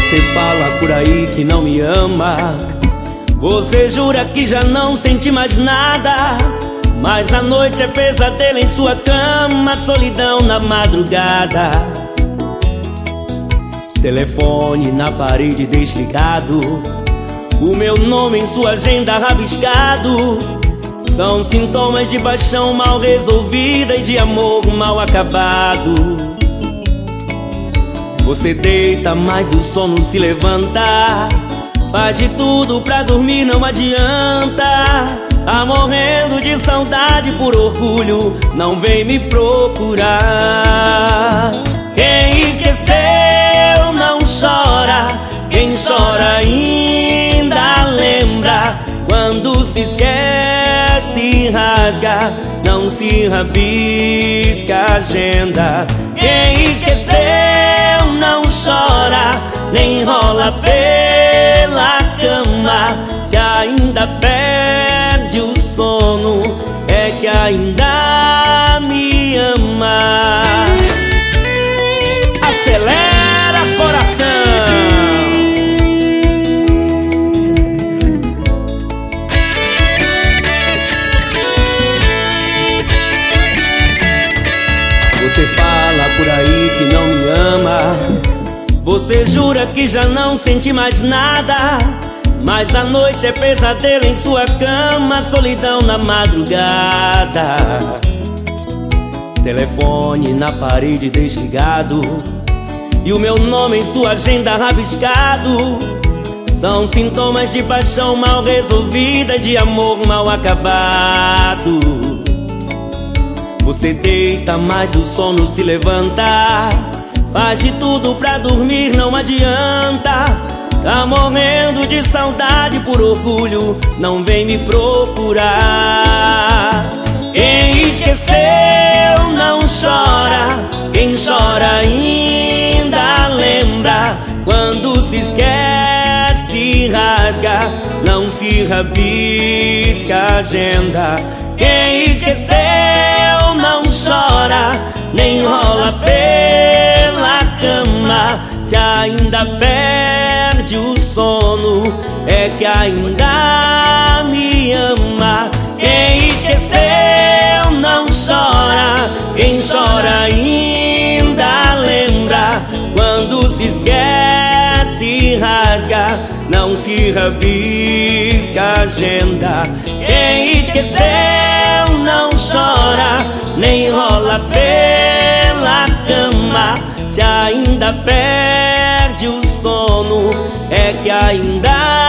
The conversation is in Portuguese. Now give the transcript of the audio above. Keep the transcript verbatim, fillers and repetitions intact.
Você fala por aí que não me ama, você jura que já não sente mais nada, mas a noite é pesadelo em sua cama, solidão na madrugada. Telefone na parede desligado, o meu nome em sua agenda rabiscado. São sintomas de paixão mal resolvida e de amor mal acabado. Você deita, mas o sono se levanta, faz de tudo pra dormir, não adianta. Tá morrendo de saudade, por orgulho não vem me procurar. Quem esqueceu não chora, quem chora ainda lembra. Quando se esquece rasga, não se rabisca a agenda. Quem esqueceu não chora, nem rola pela cama. Se ainda perde o sono, é que ainda me ama. Acelera, coração! Você fala por aí que não me ama, você jura que já não sente mais nada, mas a noite é pesadelo em sua cama, solidão na madrugada. Telefone na parede desligado e o meu nome em sua agenda rabiscado. São sintomas de paixão mal resolvida e de amor mal acabado. Você deita, mas o sono se levanta, faz de tudo pra dormir, não adianta. Tá morrendo de saudade, por orgulho não vem me procurar. Quem esqueceu não chora, quem chora ainda lembra. Quando se esquece rasga, não se rabisca a agenda. Quem esqueceu não chora, nem rola pela cama. Se ainda perde o sono, é que ainda me ama. Quem esqueceu não chora, quem chora ainda lembra. Quando se esquece rasga, não se rabisca a agenda. Quem esqueceu não chora, nem rola pela cama. Se ainda perde o sono, é que ainda